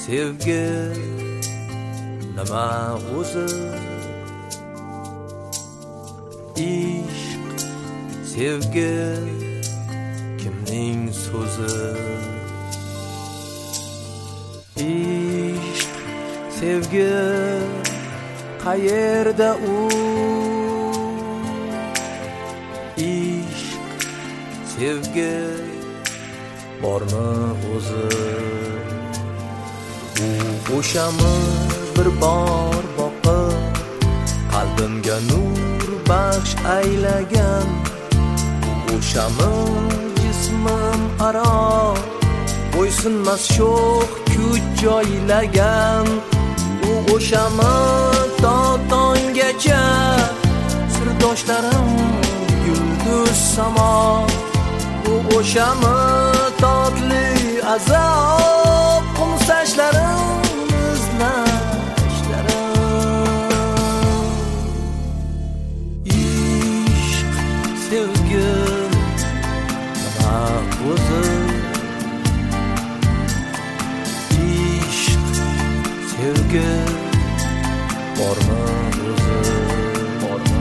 sevgi nima o'zi, ishq sevgi kimning so'zi, ishq sevgi qayerda u, ishq sevgi bormi o'zi, u o'shami bir bor boqib qalbimga nur baxsh aylagan, o'shami jismim aro bo'ysunmas sho'x kuch joylagan, u o'shami to tonggacha sirdoshlarim yulduz samo, u o'shami totli azob qumsashlarim izlashlarim, ishq sevgi nima o'zi, ishq sevgi bormi o'zi, bormi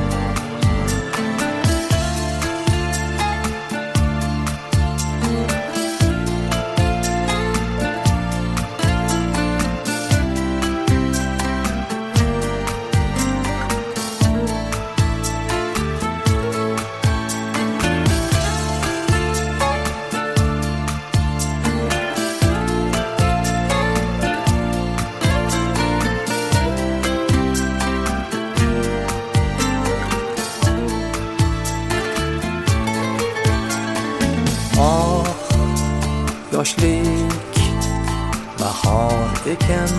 yoshlik bahor ekan,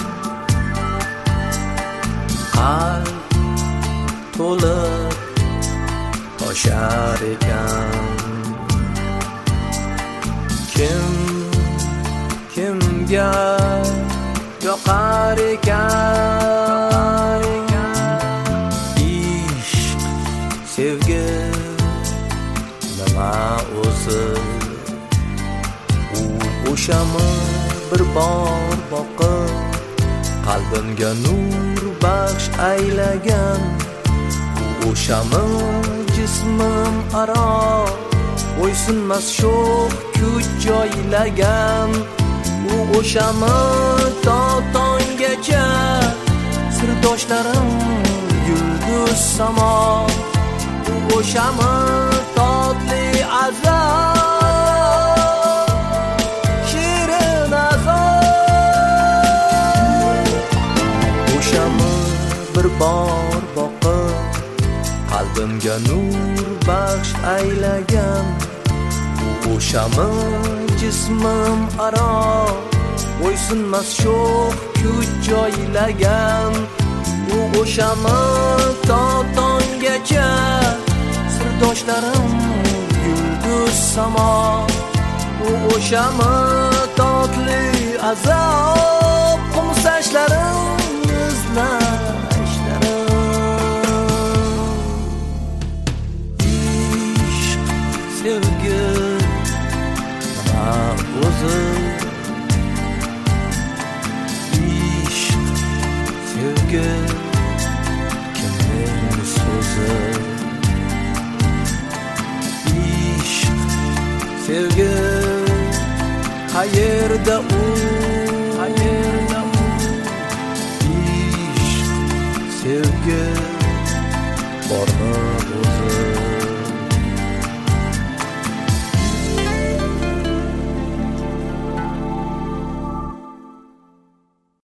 qalb to'lib toshar ekan, kimga yoqar ekan, ishq sevgi nima o'zi, o'shami bir bor boqib qalbimga nur baxsh aylagan, o'shami jismim aro bo'ysunmas sho'x kuch joylagan, u o'shami to tonggacha sirdoshlarim yulduz samo, u o'shami totli azob bir bor boqib qalbimga nur baxsh aylagan, o'shami jismim aro bo'ysunmas sho'x kuch joylagan, u o'shami to tonggacha sirdoshlarim yulduz samo, u o'shami totli azob qumsashlarim izlashlarim, ishq sevgi nima o'zi, ishq sevgi kimning so'zi, ishq sevgi qayerda u, qayerda u, ishq sevgi